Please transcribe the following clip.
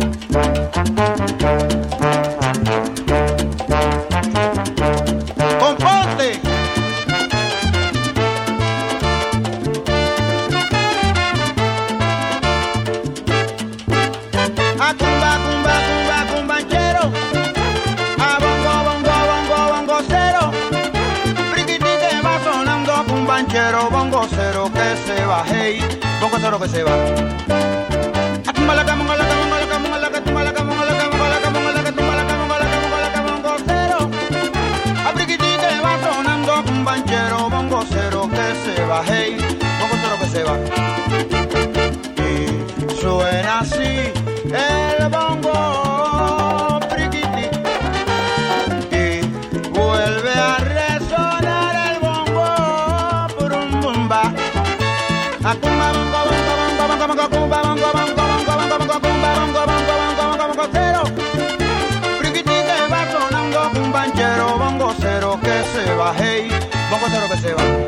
Componte. A cumba, cumba, cumba, cumbanchero. A bongo, bongo, bongo, bongo cero. Friquiti que va sonando cumbanchero, bongo cero que se va, hey, bongo cero que se va. A tumba la cama, la cama, la cama, la cama, la cama, la cama, la cama, la cama, la cama, la cama, la cama, bongo cero. A friquiti que va sonando cumbanchero, bongo cero que se va, hey, bongo cero que se va. Y suena así el bongo friquiti y vuelve a resonar el bongo brum bumba. A cumba bongo bongo bongo bongo bongo cumba bongo bongo bongo bongo bongo cumba bongo bongo bongo bongo bongo cero. Friquiti que va sonando cumbanchero, bongo cero que se va, hey, bongo cero que se va.